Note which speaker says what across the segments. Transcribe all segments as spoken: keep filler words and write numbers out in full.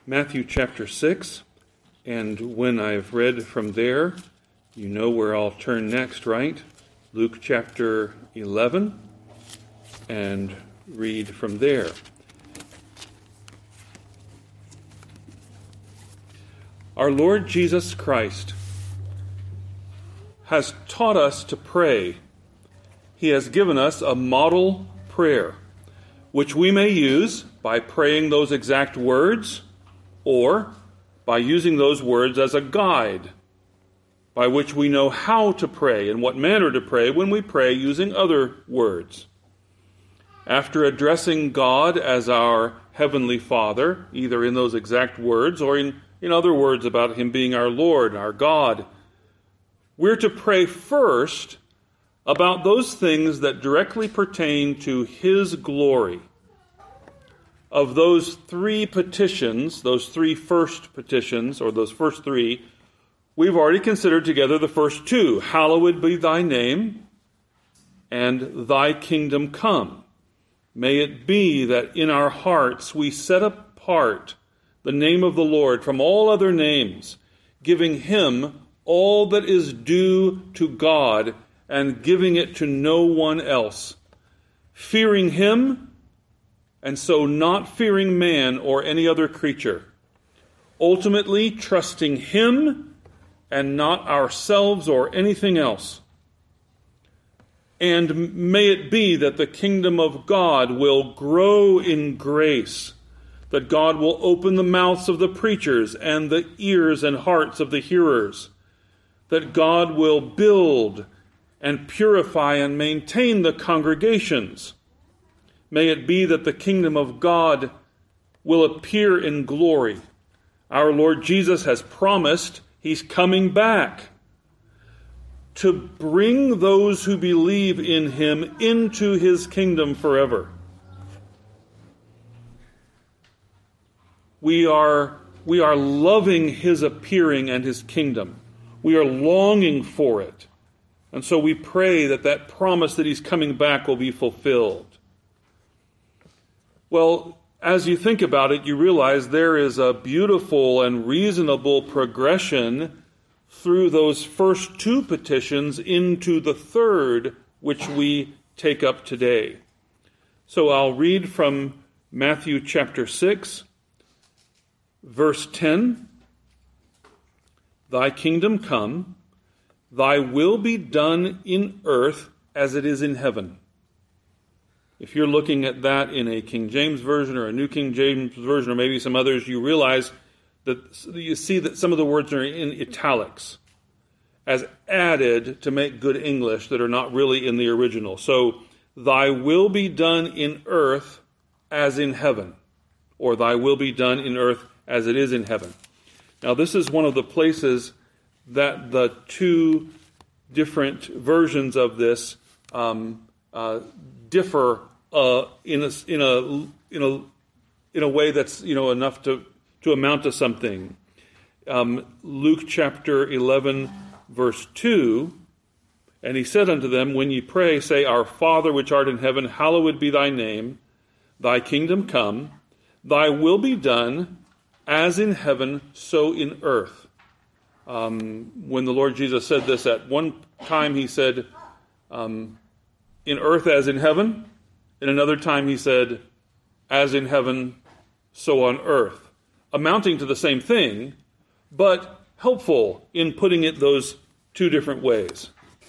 Speaker 1: Matthew chapter six, and when I've read from there, you know where I'll turn next, right? Luke chapter eleven, and read from there. Our Lord Jesus Christ has taught us to pray. He has given us a model prayer, which we may use by praying those exact words, or by using those words as a guide, by which we know how to pray and what manner to pray when we pray using other words. After addressing God as our Heavenly Father, either in those exact words or in, in other words about Him being our Lord, our God, we're to pray first about those things that directly pertain to His glory. Of those three petitions, those three first petitions, or those first three, we've already considered together the first two. Hallowed be thy name, and thy kingdom come. May it be that in our hearts we set apart the name of the Lord from all other names, giving Him all that is due to God and giving it to no one else. Fearing Him, and so not fearing man or any other creature. Ultimately, trusting Him and not ourselves or anything else. And may it be that the kingdom of God will grow in grace, that God will open the mouths of the preachers and the ears and hearts of the hearers, that God will build and purify and maintain the congregations. May it be that the kingdom of God will appear in glory. Our Lord Jesus has promised He's coming back to bring those who believe in Him into His kingdom forever. We are, we are loving His appearing and His kingdom. We are longing for it. And so we pray that that promise that He's coming back will be fulfilled. Well, as you think about it, you realize there is a beautiful and reasonable progression through those first two petitions into the third, which we take up today. So I'll read from Matthew chapter six, verse ten. Thy kingdom come, thy will be done in earth as it is in heaven. If you're looking at that in a King James Version or a New King James Version or maybe some others, you realize that you see that some of the words are in italics as added to make good English that are not really in the original. So, thy will be done in earth as in heaven, or thy will be done in earth as it is in heaven. Now, this is one of the places that the two different versions of this um, uh, differ uh, in a in a in a in a way that's you know enough to to amount to something. Um, Luke chapter eleven, verse two, and he said unto them, when ye pray, say, Our Father which art in heaven, hallowed be thy name. Thy kingdom come. Thy will be done, as in heaven, so in earth. Um, when the Lord Jesus said this, at one time he said, um, in earth as in heaven. In another time he said, as in heaven, so on earth. Amounting to the same thing, but helpful in putting it those two different ways.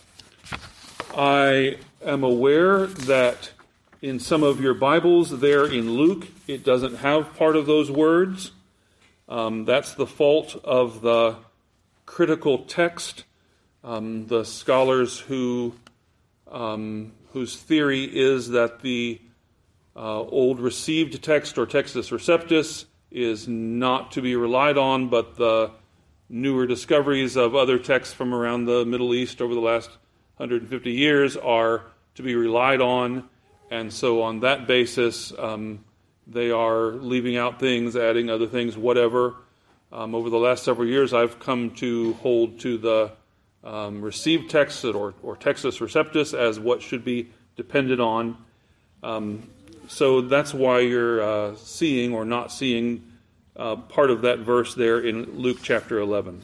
Speaker 1: I am aware that in some of your Bibles there in Luke, it doesn't have part of those words. Um, that's the fault of the critical text. Um, the scholars who um, whose theory is that the uh, old received text or Textus Receptus is not to be relied on, but the newer discoveries of other texts from around the Middle East over the last one hundred fifty years are to be relied on. And so on that basis, um, they are leaving out things, adding other things, whatever. Um, over the last several years, I've come to hold to the um, received text or, or Textus Receptus as what should be depended on. Um, so that's why you're uh, seeing or not seeing uh, part of that verse there in Luke chapter eleven.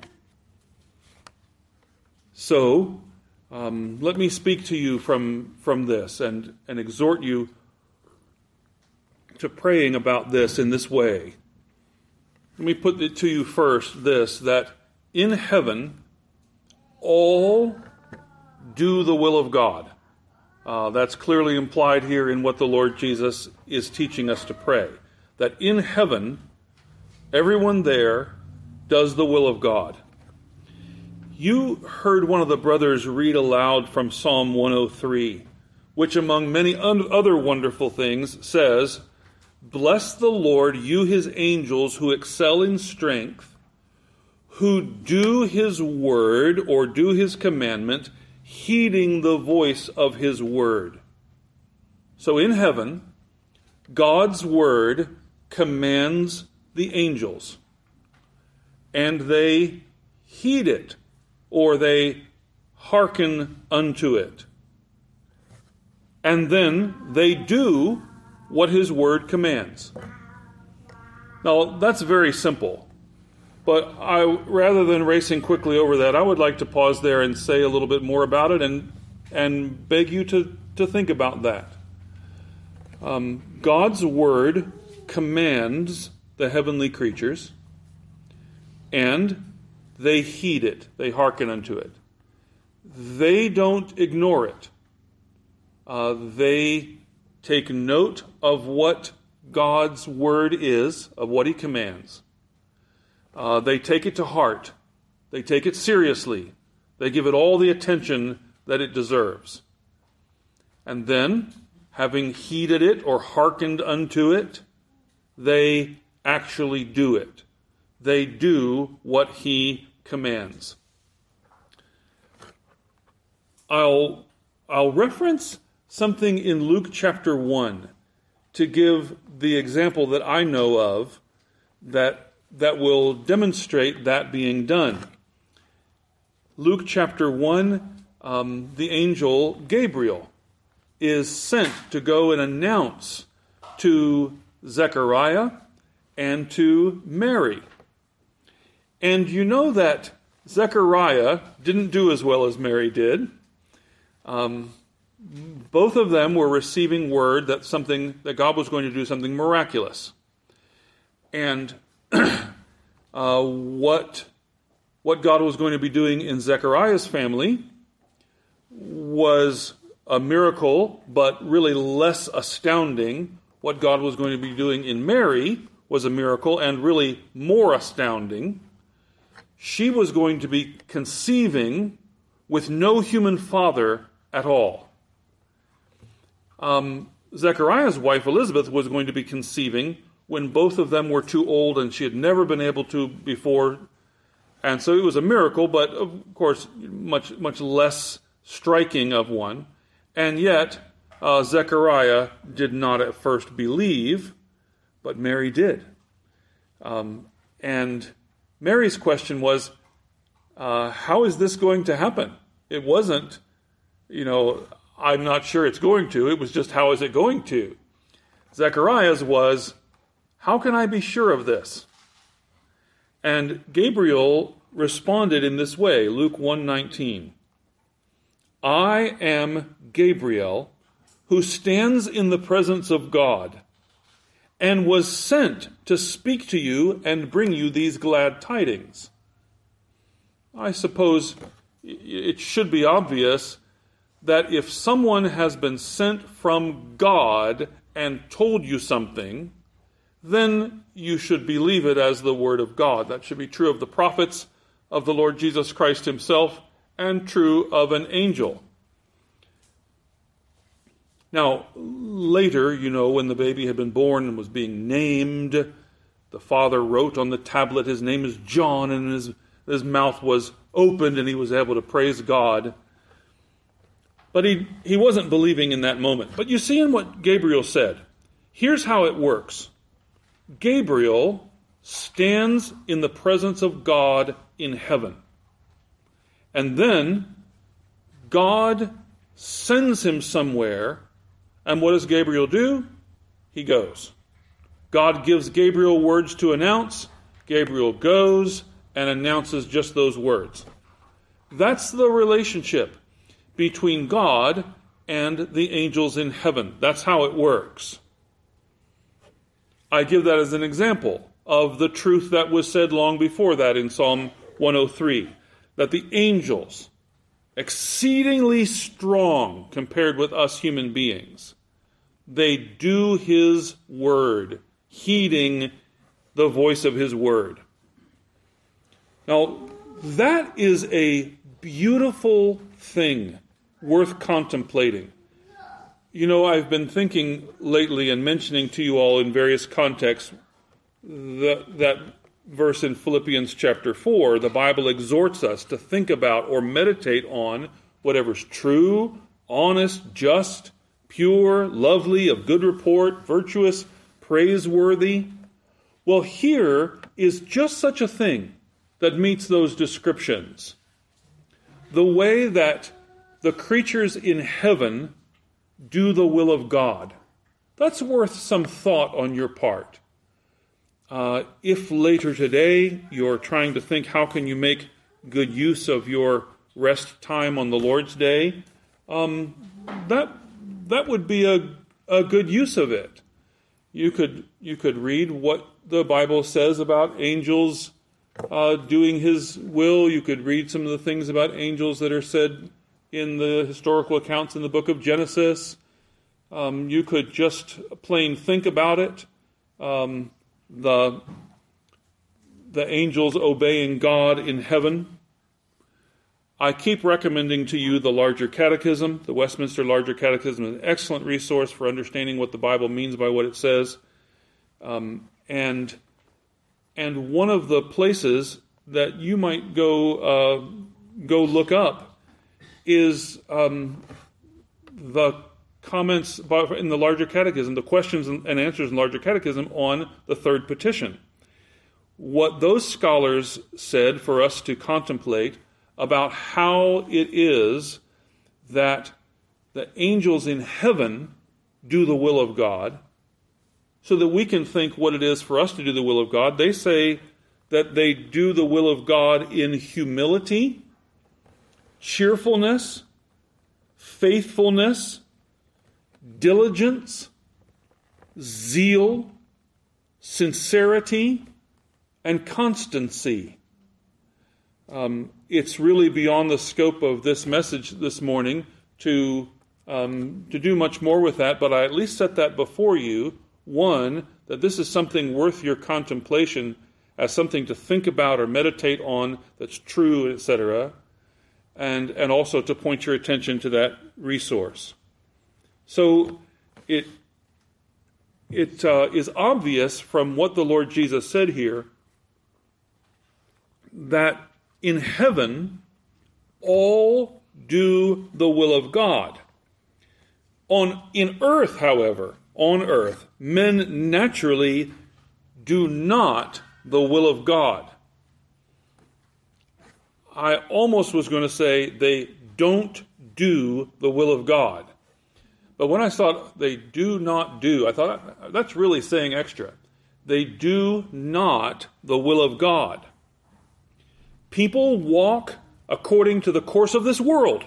Speaker 1: So, um, let me speak to you from, from this and, and exhort you to praying about this in this way. Let me put it to you first, this, that in heaven, all do the will of God. Uh, that's clearly implied here in what the Lord Jesus is teaching us to pray. That in heaven, everyone there does the will of God. You heard one of the brothers read aloud from Psalm one oh three, which among many other wonderful things says, "Bless the Lord, you his angels who excel in strength, who do his word or do his commandment, heeding the voice of his word." So in heaven, God's word commands the angels, and they heed it, or they hearken unto it. And then they do what his word commands. Now, that's very simple. But I, rather than racing quickly over that, I would like to pause there and say a little bit more about it and and beg you to, to think about that. Um, God's word commands the heavenly creatures, and they heed it. They hearken unto it. They don't ignore it. Uh, they take note of what God's word is, of what he commands. Uh, they take it to heart. They take it seriously. They give it all the attention that it deserves. And then, having heeded it or hearkened unto it, they actually do it. They do what he commands. I'll, I'll reference something in Luke chapter one to give the example that I know of that, that will demonstrate that being done. Luke chapter one, um, the angel Gabriel is sent to go and announce to Zechariah and to Mary. And you know that Zechariah didn't do as well as Mary did. Um, both of them were receiving word that something that God was going to do something miraculous. And uh, what what God was going to be doing in Zechariah's family was a miracle, but really less astounding. What God was going to be doing in Mary was a miracle and really more astounding. She was going to be conceiving with no human father at all. Um, Zechariah's wife Elizabeth was going to be conceiving when both of them were too old and she had never been able to before. And so it was a miracle, but of course much much less striking of one. And yet uh, Zechariah did not at first believe, but Mary did. Um, and Mary's question was, uh, how is this going to happen? It wasn't, you know, I'm not sure it's going to. It was just, how is it going to? Zechariah's was, how can I be sure of this? And Gabriel responded in this way, Luke one nineteen. I am Gabriel, who stands in the presence of God, and was sent to speak to you and bring you these glad tidings. I suppose it should be obvious that if someone has been sent from God and told you something, then you should believe it as the word of God. That should be true of the prophets, of the Lord Jesus Christ himself, and true of an angel. Now, later, you know, when the baby had been born and was being named, the father wrote on the tablet, his name is John, and his, his mouth was opened and he was able to praise God. But he, he wasn't believing in that moment. But you see in what Gabriel said, here's how it works. Gabriel stands in the presence of God in heaven. And then God sends him somewhere. And what does Gabriel do? He goes. God gives Gabriel words to announce. Gabriel goes and announces just those words. That's the relationship between God and the angels in heaven. That's how it works. I give that as an example of the truth that was said long before that in Psalm one oh three, that the angels, exceedingly strong compared with us human beings, they do his word, heeding the voice of his word. Now, that is a beautiful thing worth contemplating. You know, I've been thinking lately and mentioning to you all in various contexts that, that verse in Philippians chapter four. The Bible exhorts us to think about or meditate on whatever's true, honest, just, pure, lovely, of good report, virtuous, praiseworthy. Well, here is just such a thing that meets those descriptions. The way that the creatures in heaven do the will of God. That's worth some thought on your part. Uh, if later today you're trying to think, how can you make good use of your rest time on the Lord's Day, um, that that would be a, a good use of it. You could you could read what the Bible says about angels uh, doing his will. You could read some of the things about angels that are said in the historical accounts in the book of Genesis. Um, you could just plain think about it. Um, the, the angels obeying God in heaven. I keep recommending to you the Larger Catechism. The Westminster Larger Catechism is an excellent resource for understanding what the Bible means by what it says. Um, and, and one of the places that you might go, uh, go look up is um, the comments in the Larger Catechism, the questions and answers in Larger Catechism on the third petition. What those scholars said for us to contemplate about how it is that the angels in heaven do the will of God, so that we can think what it is for us to do the will of God. They say that they do the will of God in humility, cheerfulness, faithfulness, diligence, zeal, sincerity, and constancy. Um, it's really beyond the scope of this message this morning to um, to do much more with that, but I at least set that before you. One, that this is something worth your contemplation, as something to think about or meditate on that's true, et cetera, and and also to point your attention to that resource. So it it uh, is obvious from what the Lord Jesus said here that in heaven all do the will of God. On in earth, however, on earth, men naturally do not the will of God. I almost was going to say they don't do the will of God. But when I thought they do not do, I thought that's really saying extra. They do not the will of God. People walk according to the course of this world,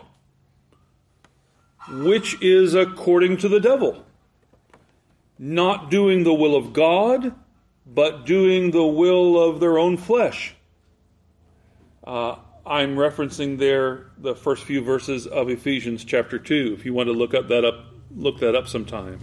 Speaker 1: which is according to the devil. Not doing the will of God, but doing the will of their own flesh. Uh, I'm referencing there the first few verses of Ephesians chapter two, if you want to look up that up, look that up sometime.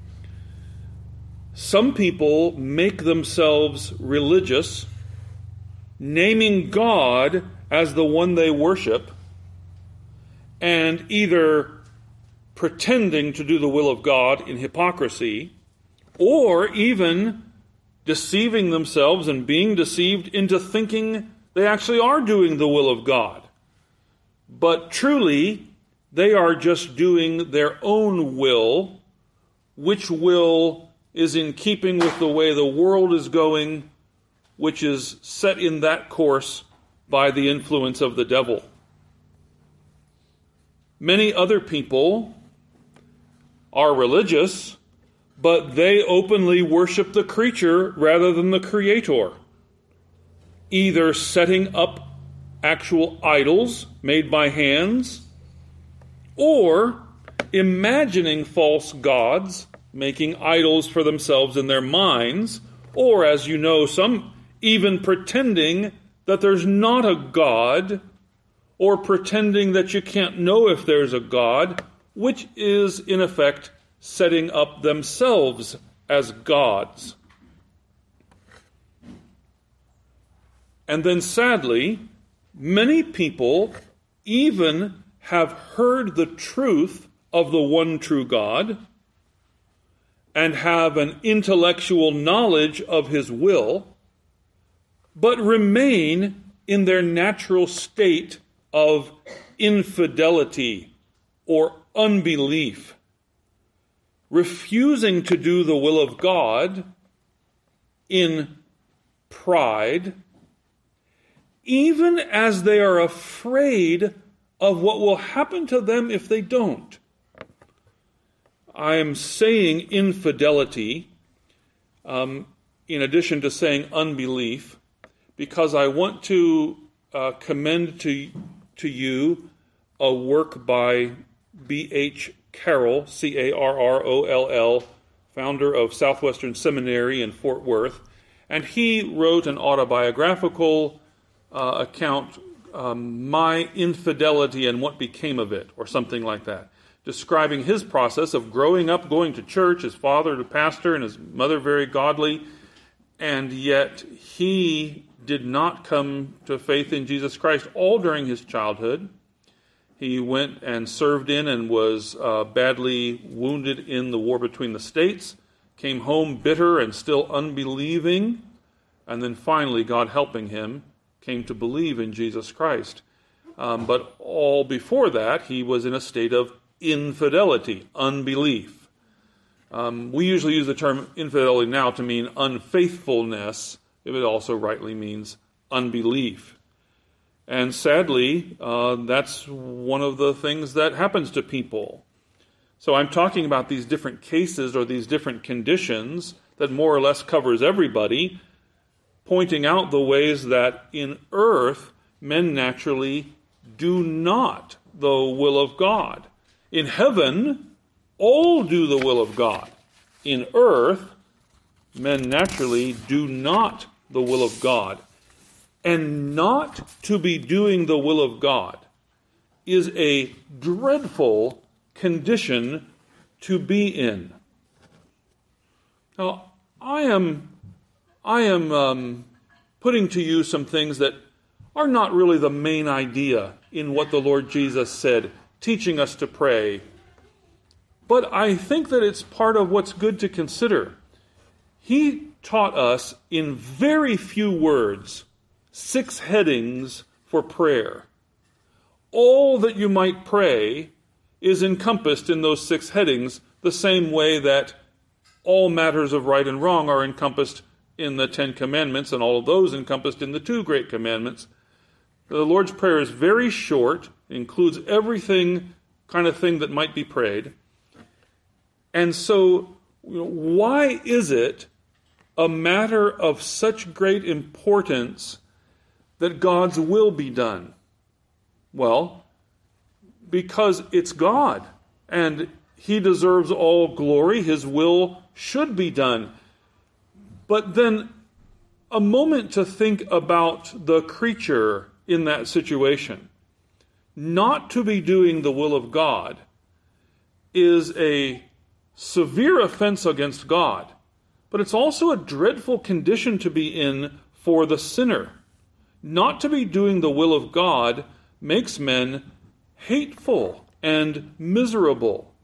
Speaker 1: Some people make themselves religious, naming God as the one they worship, and either pretending to do the will of God in hypocrisy, or even deceiving themselves and being deceived into thinking they actually are doing the will of God. But truly, they are just doing their own will, which will is in keeping with the way the world is going, which is set in that course by the influence of the devil. Many other people are religious, but they openly worship the creature rather than the Creator, either setting up actual idols made by hands, or imagining false gods, making idols for themselves in their minds, or, as you know, some even pretending that there's not a God, or pretending that you can't know if there's a God, which is, in effect, setting up themselves as gods. And then, sadly, many people even have heard the truth of the one true God and have an intellectual knowledge of His will, but remain in their natural state of infidelity or unbelief, refusing to do the will of God in pride, even as they are afraid of what will happen to them if they don't. I am saying infidelity um, in addition to saying unbelief, because I want to uh, commend to, to you a work by B H Carroll, C A R R O L L, founder of Southwestern Seminary in Fort Worth. And he wrote an autobiographical uh, account, um, My Infidelity and What Became of It, or something like that, describing his process of growing up, going to church, his father a pastor and his mother very godly, and yet he did not come to faith in Jesus Christ all during his childhood. He went and served in and was uh, badly wounded in the war between the states, came home bitter and still unbelieving, and then finally, God helping him, came to believe in Jesus Christ. Um, but all before that, he was in a state of infidelity, unbelief. Um, we usually use the term infidelity now to mean unfaithfulness, if it also rightly means unbelief. And sadly, uh, that's one of the things that happens to people. So I'm talking about these different cases or these different conditions that more or less covers everybody, pointing out the ways that in earth men naturally do not the will of God. In heaven, all do the will of God. In earth, men naturally do not the will of God. And not to be doing the will of God is a dreadful condition to be in. Now, I am, I am um, putting to you some things that are not really the main idea in what the Lord Jesus said, teaching us to pray. But I think that it's part of what's good to consider. He taught us in very few words six headings for prayer. All that you might pray is encompassed in those six headings, the same way that all matters of right and wrong are encompassed in the Ten Commandments, and all of those encompassed in the two great commandments. The Lord's Prayer is very short, includes everything kind of thing that might be prayed. And so, you know, why is it a matter of such great importance that God's will be done? Well, because it's God, and He deserves all glory. His will should be done. But then a moment to think about the creature in that situation. Not to be doing the will of God is a severe offense against God, but it's also a dreadful condition to be in for the sinner. Not to be doing the will of God makes men hateful and miserable.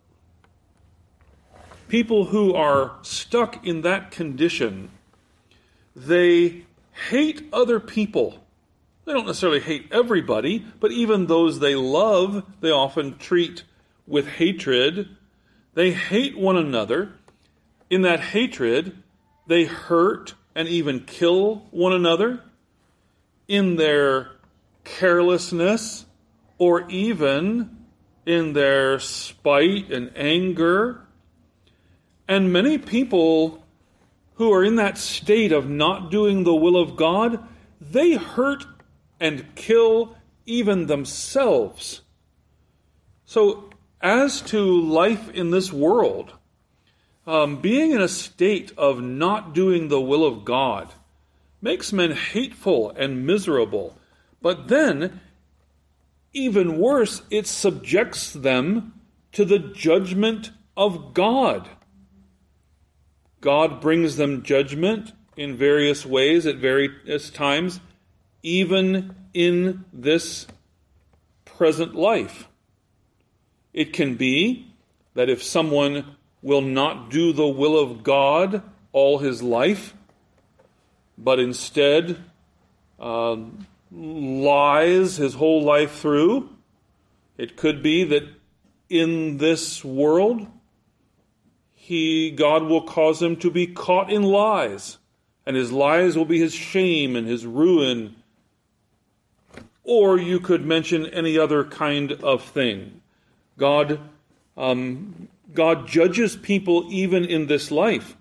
Speaker 1: People who are stuck in that condition, they hate other people. They don't necessarily hate everybody, but even those they love, they often treat with hatred. They hate one another. In that hatred, they hurt and even kill one another. In their carelessness, or even in their spite and anger. And many people who are in that state of not doing the will of God, they hurt and kill even themselves. So, as to life in this world, um, being in a state of not doing the will of God makes men hateful and miserable. But then, even worse, it subjects them to the judgment of God. God brings them judgment in various ways at various times, even in this present life. It can be that if someone will not do the will of God all his life, but instead uh, lies his whole life through, it could be that in this world, he, God will cause him to be caught in lies, and his lies will be his shame and his ruin. Or you could mention any other kind of thing. God, um, God judges people even in this life.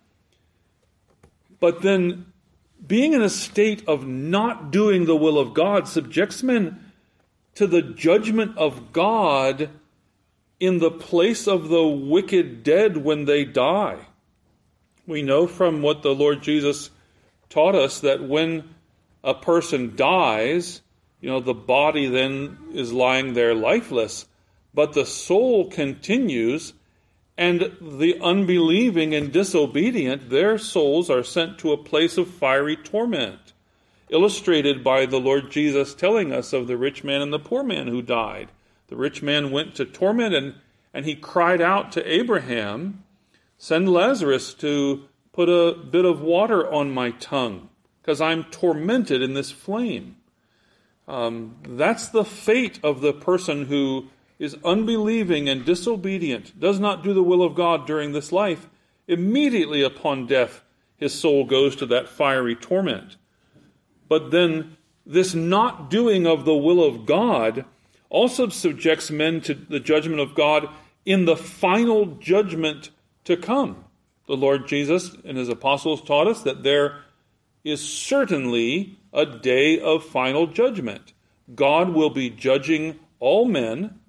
Speaker 1: But then being in a state of not doing the will of God subjects men to the judgment of God in the place of the wicked dead when they die. We know from what the Lord Jesus taught us that when a person dies, you know, the body then is lying there lifeless, but the soul continues, and the unbelieving and disobedient, their souls are sent to a place of fiery torment, illustrated by the Lord Jesus telling us of the rich man and the poor man who died. The rich man went to torment, and, and he cried out to Abraham, "Send Lazarus to put a bit of water on my tongue, because I'm tormented in this flame." Um, that's the fate of the person who is unbelieving and disobedient, does not do the will of God during this life. Immediately upon death, his soul goes to that fiery torment. But then this not doing of the will of God also subjects men to the judgment of God in the final judgment to come. The Lord Jesus and his apostles taught us that there is certainly a day of final judgment. God will be judging all men,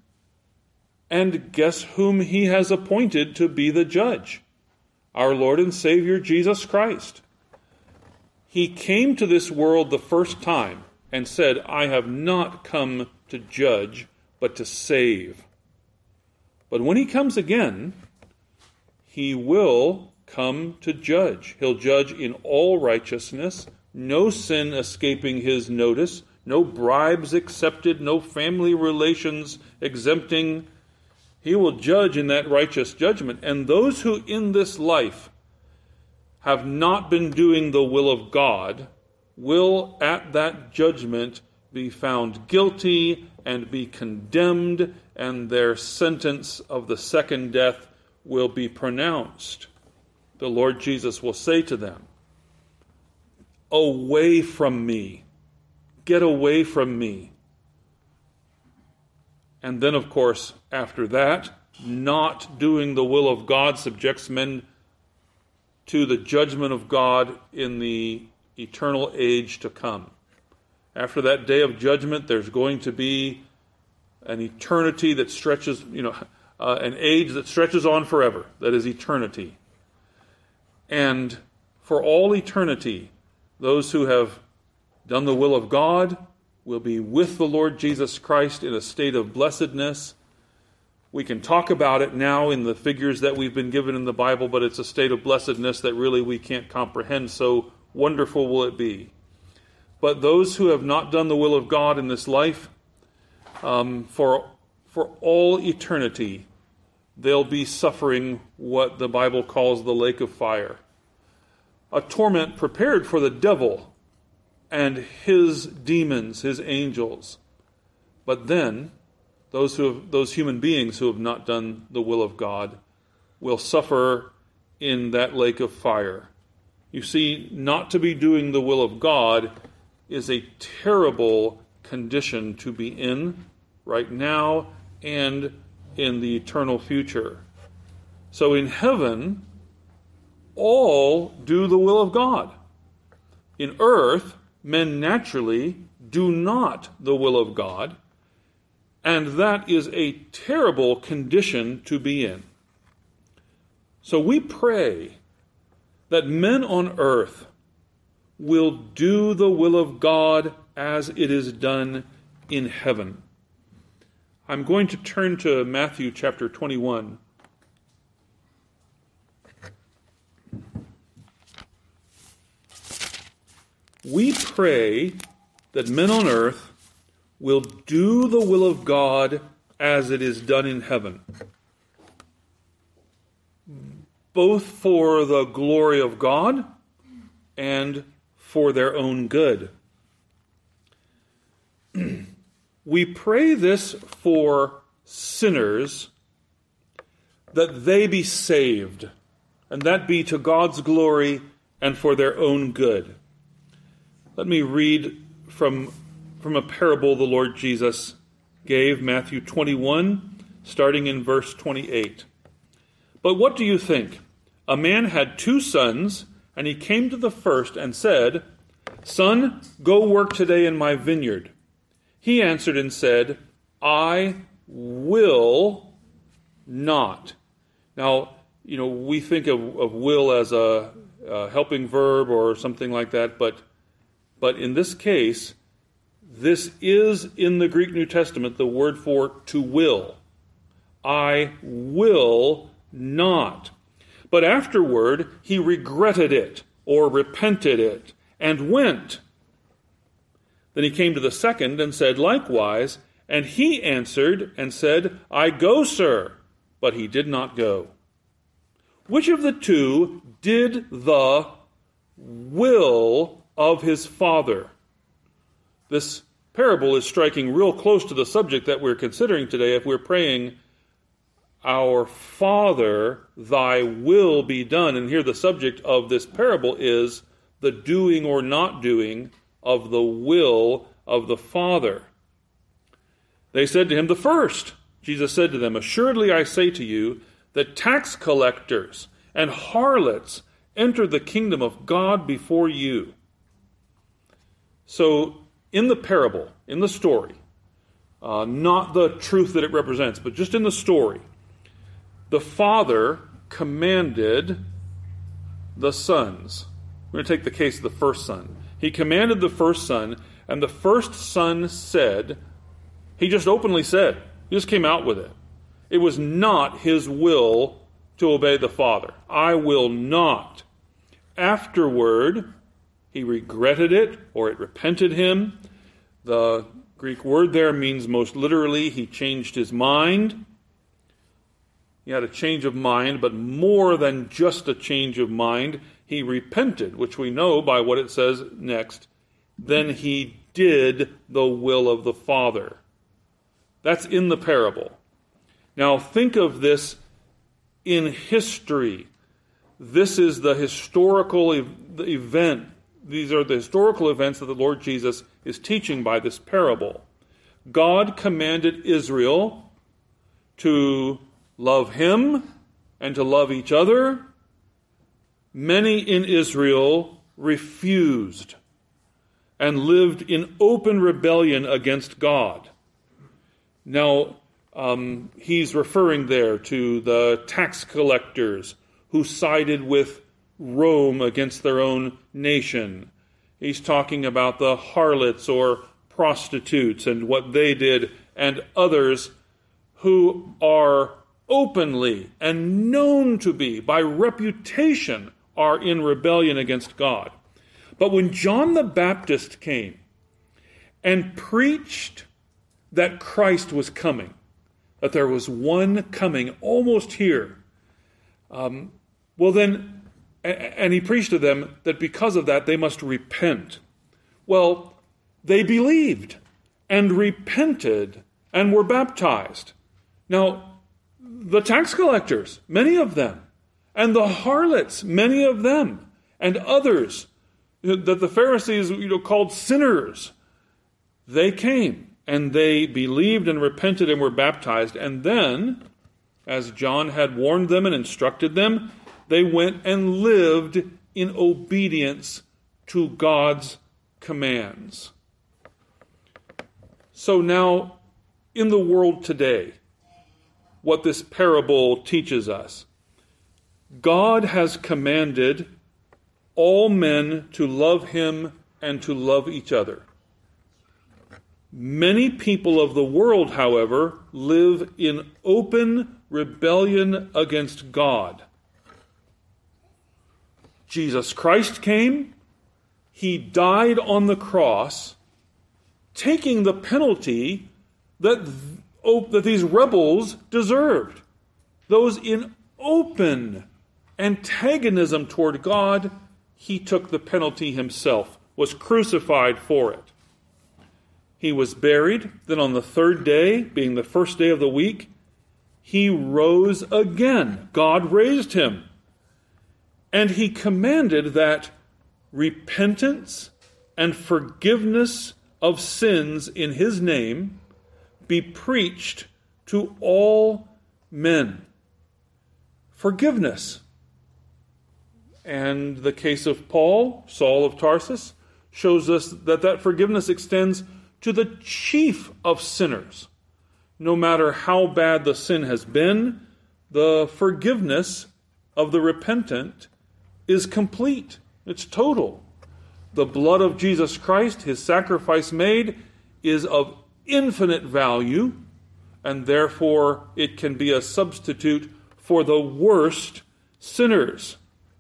Speaker 1: and guess whom he has appointed to be the judge? Our Lord and Savior Jesus Christ. He came to this world the first time and said, "I have not come to judge, but to save." But when he comes again, he will come to judge. He'll judge in all righteousness, no sin escaping his notice, no bribes accepted, no family relations exempting. He will judge in that righteous judgment. And those who in this life have not been doing the will of God will at that judgment be found guilty and be condemned, and their sentence of the second death will be pronounced. The Lord Jesus will say to them, "Away from me. Get away from me." And then, of course, after that, not doing the will of God subjects men to the judgment of God in the eternal age to come. After that day of judgment, there's going to be an eternity that stretches, you know, uh, an age that stretches on forever. That is eternity. And for all eternity, those who have done the will of God will be with the Lord Jesus Christ in a state of blessedness. We can talk about it now in the figures that we've been given in the Bible, but it's a state of blessedness that really we can't comprehend. So wonderful will it be. But those who have not done the will of God in this life, um, for, for all eternity, they'll be suffering what the Bible calls the lake of fire. A torment prepared for the devil and his demons, his angels. But then, those who have, those human beings who have not done the will of God will suffer in that lake of fire. You see, not to be doing the will of God is a terrible condition to be in right now and in the eternal future. So in heaven, all do the will of God. In earth, men naturally do not the will of God, and that is a terrible condition to be in. So we pray that men on earth will do the will of God as it is done in heaven. I'm going to turn to Matthew chapter twenty-one. We pray that men on earth will do the will of God as it is done in heaven, both for the glory of God and for their own good. We pray this for sinners, that they be saved, and that be to God's glory and for their own good. Let me read from, from a parable the Lord Jesus gave, Matthew twenty-one, starting in verse twenty-eight. But what do you think? A man had two sons, and he came to the first and said, Son, go work today in my vineyard. He answered and said, I will not. Now, you know, we think of, of will as a, a helping verb or something like that, but But in this case, this is in the Greek New Testament the word for to will. I will not. But afterward, he regretted it or repented it and went. Then he came to the second and said likewise, and he answered and said, I go, sir. But he did not go. Which of the two did the will of his father? This parable is striking real close to the subject that we're considering today if we're praying, Our Father, thy will be done. And here the subject of this parable is the doing or not doing of the will of the Father. They said to him, the first. Jesus said to them, Assuredly I say to you, that tax collectors and harlots enter the kingdom of God before you. So, in the parable, in the story, uh, not the truth that it represents, but just in the story, the father commanded the sons. We're going to take the case of the first son. He commanded the first son, and the first son said, he just openly said, he just came out with it. It was not his will to obey the father. I will not. Afterward, he regretted it, or it repented him. The Greek word there means most literally, he changed his mind. He had a change of mind, but more than just a change of mind, he repented, which we know by what it says next. Then he did the will of the Father. That's in the parable. Now think of this in history. This is the historical ev- the event. These are the historical events that the Lord Jesus is teaching by this parable. God commanded Israel to love him and to love each other. Many in Israel refused and lived in open rebellion against God. Now, um, he's referring there to the tax collectors who sided with Rome against their own nation. He's talking about the harlots or prostitutes and what they did, and others who are openly and known to be, by reputation, are in rebellion against God. But when John the Baptist came and preached that Christ was coming, that there was one coming almost here, um, well then, and he preached to them that because of that they must repent. Well, they believed and repented and were baptized. Now, the tax collectors, many of them, and the harlots, many of them, and others that the Pharisees, you know, called sinners, they came and they believed and repented and were baptized. And then, as John had warned them and instructed them, They went and lived in obedience to God's commands. So now, in the world today, what this parable teaches us, God has commanded all men to love him and to love each other. Many people of the world, however, live in open rebellion against God. Jesus Christ came, he died on the cross, taking the penalty that, that these rebels deserved. Those in open antagonism toward God, he took the penalty himself, was crucified for it. He was buried. Then on the third day, being the first day of the week, he rose again. God raised him. And he commanded that repentance and forgiveness of sins in his name be preached to all men. Forgiveness. And the case of Paul, Saul of Tarsus, shows us that that forgiveness extends to the chief of sinners. No matter how bad the sin has been, the forgiveness of the repentant is complete. It's total. The blood of Jesus Christ, his sacrifice made, is of infinite value, and therefore it can be a substitute for the worst sinners.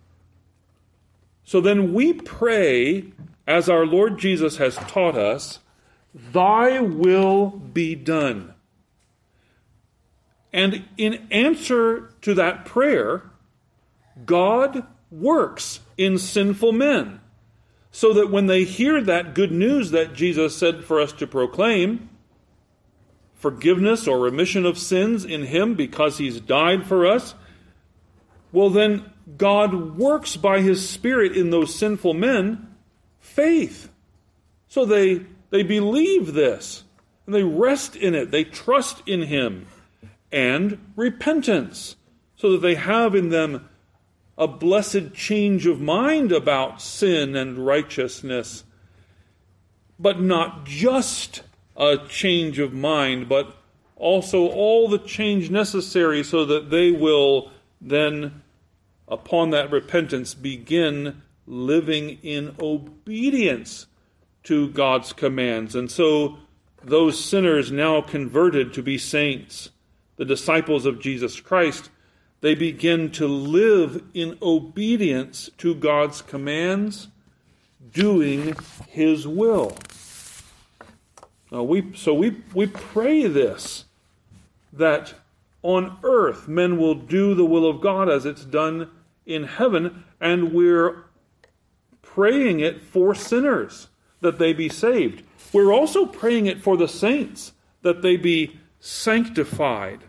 Speaker 1: So then we pray, as our Lord Jesus has taught us, "Thy will be done." And in answer to that prayer, God works in sinful men, so that when they hear that good news that Jesus said for us to proclaim, forgiveness or remission of sins in him because he's died for us, well then God works by his Spirit in those sinful men faith. So they, they believe this, and they rest in it, they trust in him, and repentance, so that they have in them a blessed change of mind about sin and righteousness. But not just a change of mind, but also all the change necessary so that they will then, upon that repentance, begin living in obedience to God's commands. And so those sinners now converted to be saints, the disciples of Jesus Christ, they begin to live in obedience to God's commands, doing his will. Now we, so we, we pray this, that on earth men will do the will of God as it's done in heaven, and we're praying it for sinners, that they be saved. We're also praying it for the saints, that they be sanctified.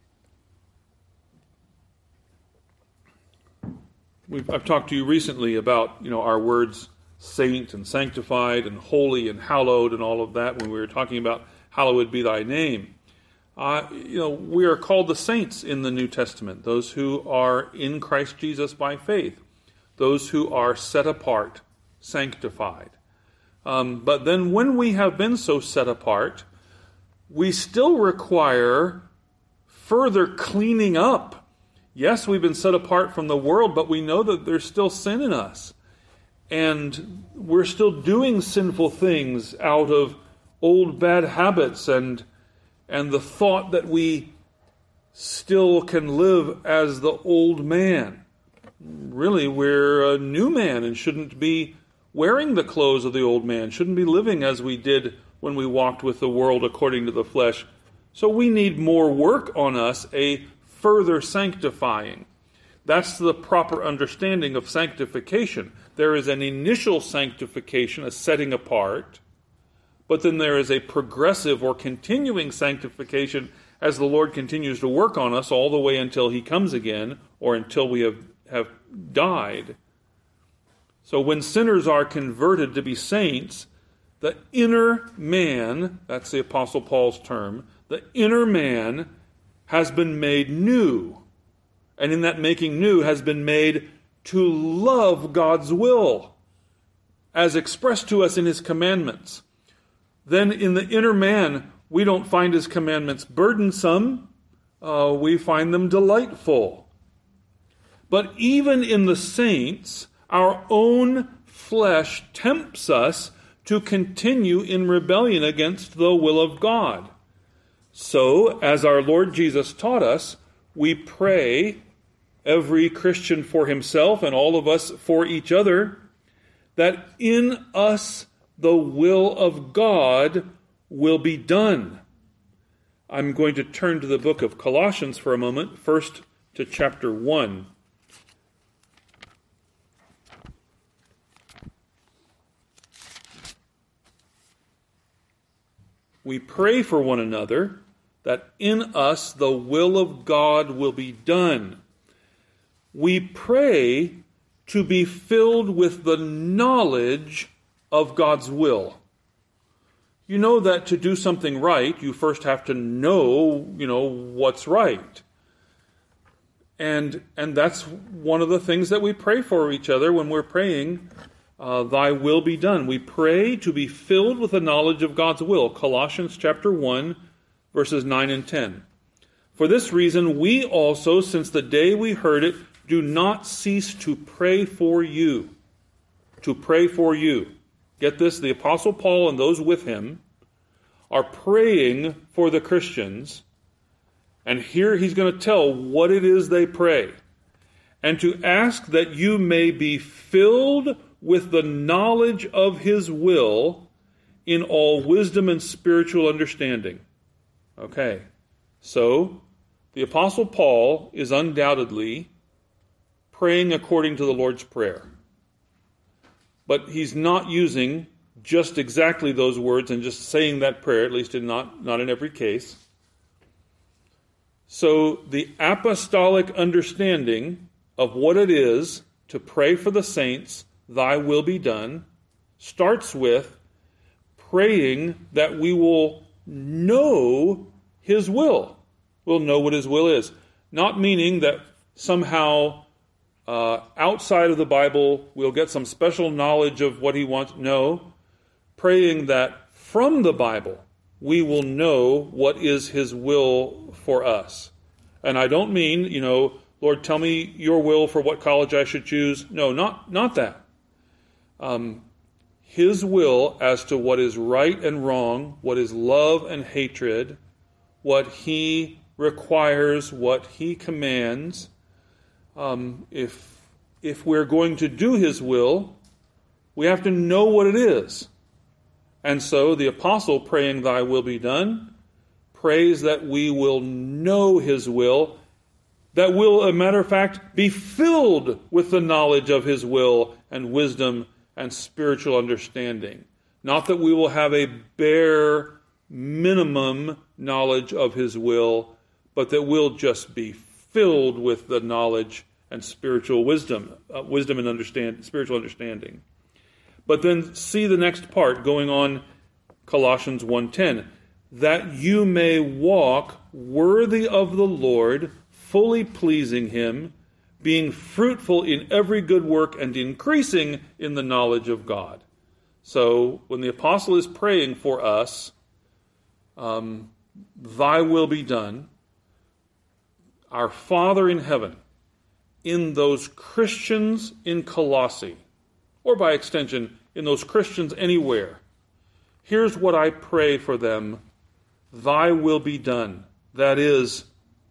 Speaker 1: We've, I've talked to you recently about, you know, our words saint and sanctified and holy and hallowed and all of that when we were talking about hallowed be thy name. Uh, you know, we are called the saints in the New Testament, those who are in Christ Jesus by faith, those who are set apart, sanctified. Um, but then when we have been so set apart, we still require further cleaning up. Yes, we've been set apart from the world, but we know that there's still sin in us. And we're still doing sinful things out of old bad habits and and the thought that we still can live as the old man. Really, we're a new man and shouldn't be wearing the clothes of the old man, shouldn't be living as we did when we walked with the world according to the flesh. So we need more work on us, a further sanctifying. That's the proper understanding of sanctification. There is an initial sanctification, a setting apart, but then there is a progressive or continuing sanctification as the Lord continues to work on us all the way until he comes again or until we have, have died. So when sinners are converted to be saints, the inner man, that's the Apostle Paul's term, the inner man has been made new. and in that making new has been made to love God's will, as expressed to us in his commandments. Then in the inner man, we don't find his commandments burdensome, uh, we find them delightful. But even in the saints, our own flesh tempts us to continue in rebellion against the will of God. So, as our Lord Jesus taught us, we pray, every Christian for himself and all of us for each other, that in us the will of God will be done. I'm going to turn to the book of Colossians for a moment, first to chapter one. We pray for one another that in us the will of God will be done. We pray to be filled with the knowledge of God's will. You know that to do something right, you first have to know, you know, what's right. And and that's one of the things that we pray for each other when we're praying, uh, thy will be done. We pray to be filled with the knowledge of God's will. Colossians chapter one, verses nine and ten. For this reason, we also, since the day we heard it, do not cease to pray for you. To pray for you. Get this, the Apostle Paul and those with him are praying for the Christians. And here he's going to tell what it is they pray. And to ask that you may be filled with the knowledge of his will in all wisdom and spiritual understanding. Okay, so the Apostle Paul is undoubtedly praying according to the Lord's Prayer. But he's not using just exactly those words and just saying that prayer, at least in not, not in every case. So the apostolic understanding of what it is to pray for the saints, thy will be done, starts with praying that we will know his will. We'll know what his will is. Not meaning that somehow uh, outside of the Bible we'll get some special knowledge of what he wants. No. Praying that from the Bible we will know what is his will for us. And I don't mean, you know, Lord, tell me your will for what college I should choose. No, not, not that. Um, his will as to what is right and wrong, what is love and hatred, what he requires, what he commands. Um, if, if we're going to do his will, we have to know what it is. And so the apostle, praying thy will be done, prays that we will know his will, that will, as a matter of fact, be filled with the knowledge of his will and wisdom and spiritual understanding. Not that we will have a bare minimum knowledge of his will, but that we'll just be filled with the knowledge and spiritual wisdom, uh, wisdom and understand, spiritual understanding. But then see the next part going on, Colossians one ten, that you may walk worthy of the Lord, fully pleasing him, being fruitful in every good work and increasing in the knowledge of God. So when the apostle is praying for us, um, thy will be done, our Father in heaven, in those Christians in Colossae, or by extension, in those Christians anywhere, here's what I pray for them. Thy will be done. That is,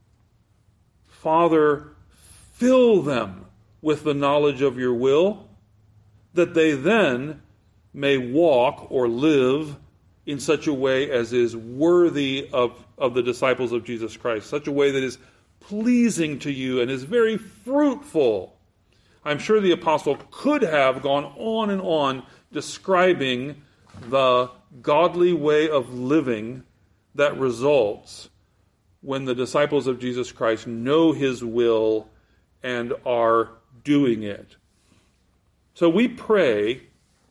Speaker 1: Father, fill them with the knowledge of your will, that they then may walk or live in such a way as is worthy of, of the disciples of Jesus Christ, such a way that is pleasing to you and is very fruitful. I'm sure the apostle could have gone on and on describing the godly way of living that results when the disciples of Jesus Christ know his will and are doing it. So we pray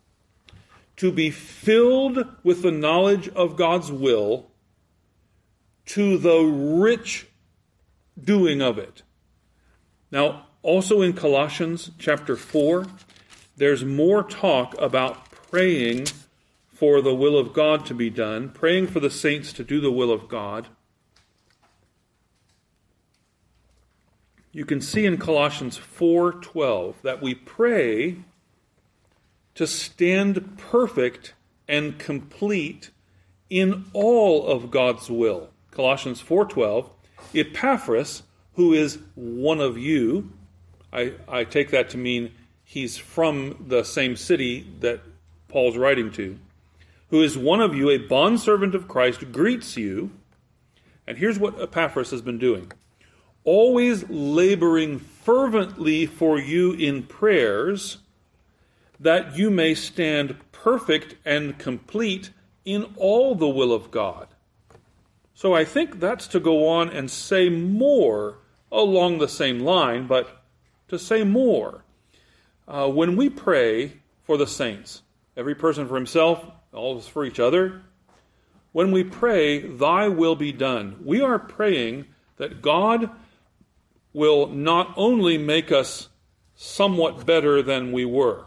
Speaker 1: to be filled with the knowledge of God's will to the rich doing of it. Now, also in Colossians chapter four, there's more talk about praying for the will of God to be done, praying for the saints to do the will of God. You can see in Colossians four twelve that we pray to stand perfect and complete in all of God's will. Colossians four twelve, Epaphras, who is one of you, I, I take that to mean he's from the same city that Paul's writing to, who is one of you, a bondservant of Christ, greets you. And here's what Epaphras has been doing. Always laboring fervently for you in prayers, that you may stand perfect and complete in all the will of God. So I think that's to go on and say more along the same line, but to say more. Uh, when we pray for the saints, every person for himself, all of us for each other, when we pray, thy will be done, we are praying that God will not only make us somewhat better than we were,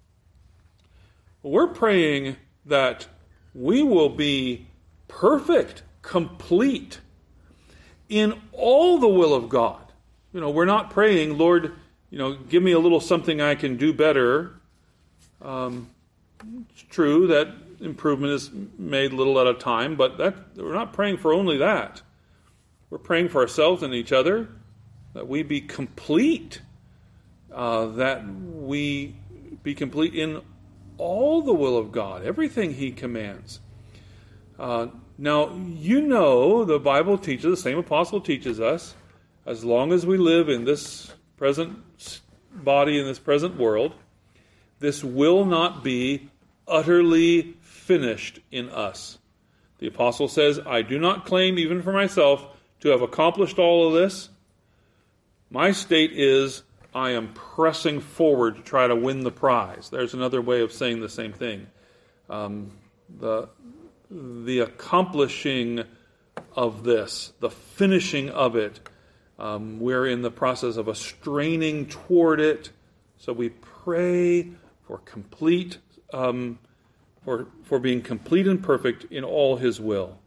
Speaker 1: we're praying that we will be perfect, complete in all the will of God. You know, we're not praying, Lord, you know, give me a little something I can do better. Um, it's true that improvement is made little at a time, but that we're not praying for only that. We're praying for ourselves and each other, that we be complete, uh, that we be complete in all the will of God, everything He commands. Uh, now, you know the Bible teaches, the same apostle teaches us, as long as we live in this present body, in this present world, this will not be utterly finished in us. The apostle says, I do not claim, even for myself, to have accomplished all of this. My state is, I am pressing forward to try to win the prize. There's another way of saying the same thing. Um, the, the accomplishing of this, the finishing of it, um, we're in the process of a straining toward it. So we pray for complete, um, for, for being complete and perfect in all His will.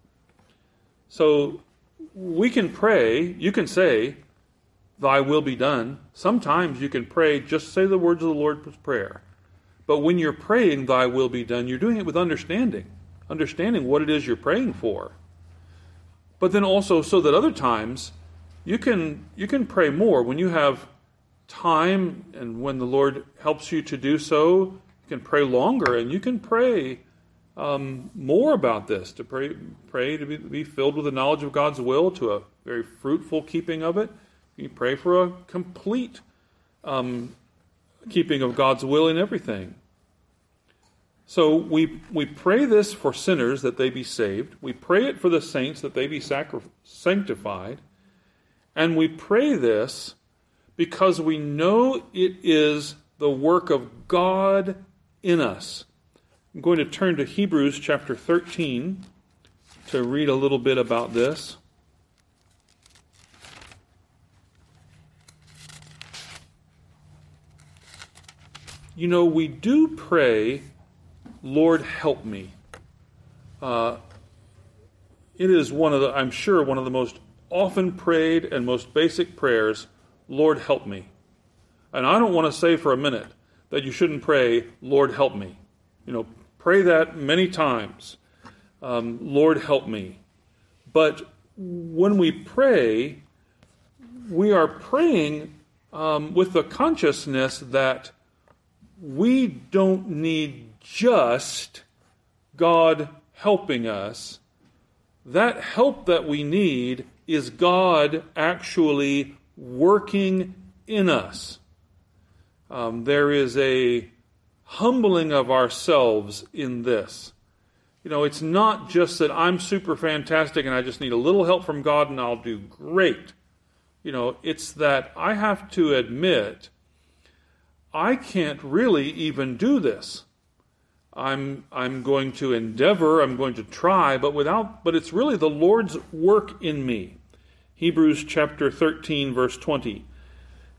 Speaker 1: So we can pray, you can say, thy will be done. Sometimes you can pray, just say the words of the Lord's Prayer. But when you're praying, thy will be done, you're doing it with understanding. Understanding what it is you're praying for. But then also so that other times, you can you can pray more. When you have time and when the Lord helps you to do so, you can pray longer and you can pray um, more about this. To pray, pray to be, be filled with the knowledge of God's will, to a very fruitful keeping of it. You pray for a complete um, keeping of God's will in everything. So we we pray this for sinners that they be saved. We pray it for the saints that they be sacri- sanctified. And we pray this because we know it is the work of God in us. I'm going to turn to Hebrews chapter thirteen to read a little bit about this. You know, we do pray, Lord, help me. Uh, it is one of the, I'm sure, one of the most often prayed and most basic prayers, Lord, help me. And I don't want to say for a minute that you shouldn't pray, Lord, help me. You know, pray that many times. Um, Lord, help me. But when we pray, we are praying um, with the consciousness that we don't need just God helping us. That help that we need is God actually working in us. Um, there is a humbling of ourselves in this. You know, it's not just that I'm super fantastic and I just need a little help from God and I'll do great. You know, it's that I have to admit I can't really even do this. I'm I'm going to endeavor, I'm going to try, but without but it's really the Lord's work in me. Hebrews chapter thirteen, verse twenty.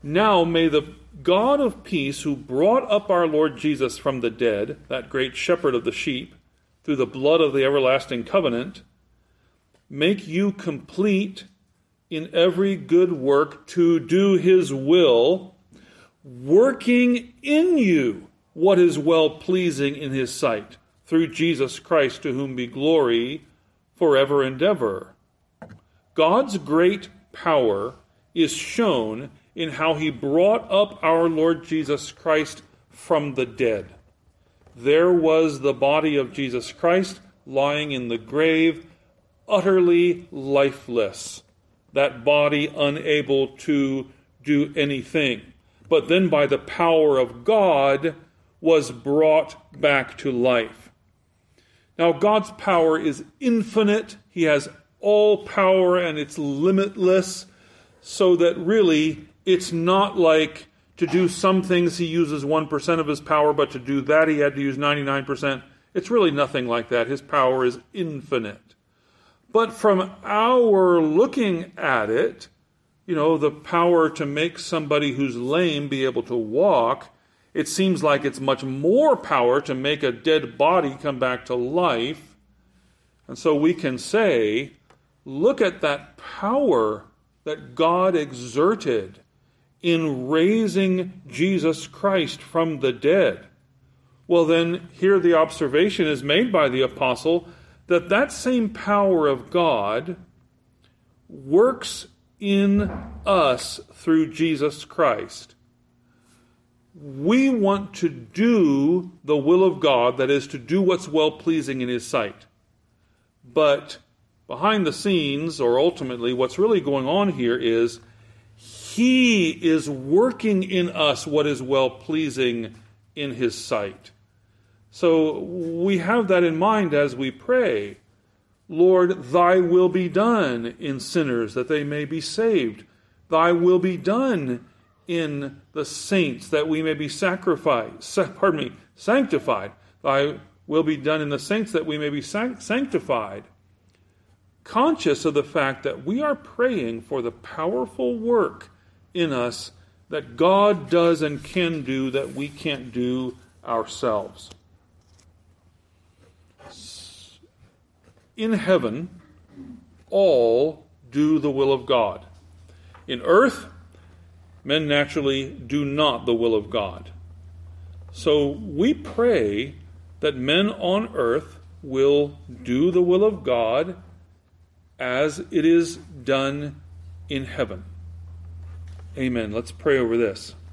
Speaker 1: Now may the God of peace, who brought up our Lord Jesus from the dead, that great shepherd of the sheep, through the blood of the everlasting covenant, make you complete in every good work to do his will, working in you what is well-pleasing in his sight, through Jesus Christ, to whom be glory forever and ever. God's great power is shown in how he brought up our Lord Jesus Christ from the dead. There was the body of Jesus Christ lying in the grave, utterly lifeless, that body unable to do anything. But then by the power of God was brought back to life. Now God's power is infinite. He has all power and it's limitless, so that really it's not like to do some things he uses one percent of his power, but to do that he had to use ninety-nine percent. It's really nothing like that. His power is infinite. But from our looking at it, you know, the power to make somebody who's lame be able to walk, it seems like it's much more power to make a dead body come back to life. And so we can say, look at that power that God exerted in raising Jesus Christ from the dead. Well, then, here the observation is made by the apostle that that same power of God works in us through Jesus Christ. We want to do the will of God, that is, to do what's well-pleasing in his sight. But behind the scenes, or ultimately, what's really going on here is he is working in us what is well-pleasing in his sight. So we have that in mind as we pray. Lord, thy will be done in sinners, that they may be saved. Thy will be done in the saints, that we may be sacrificed, pardon me, sanctified. Thy will be done in the saints, that we may be sanctified. Conscious of the fact that we are praying for the powerful work in us that God does and can do that we can't do ourselves. In heaven, all do the will of God. In earth, men naturally do not the will of God. So we pray that men on earth will do the will of God as it is done in heaven. Amen. Let's pray over this.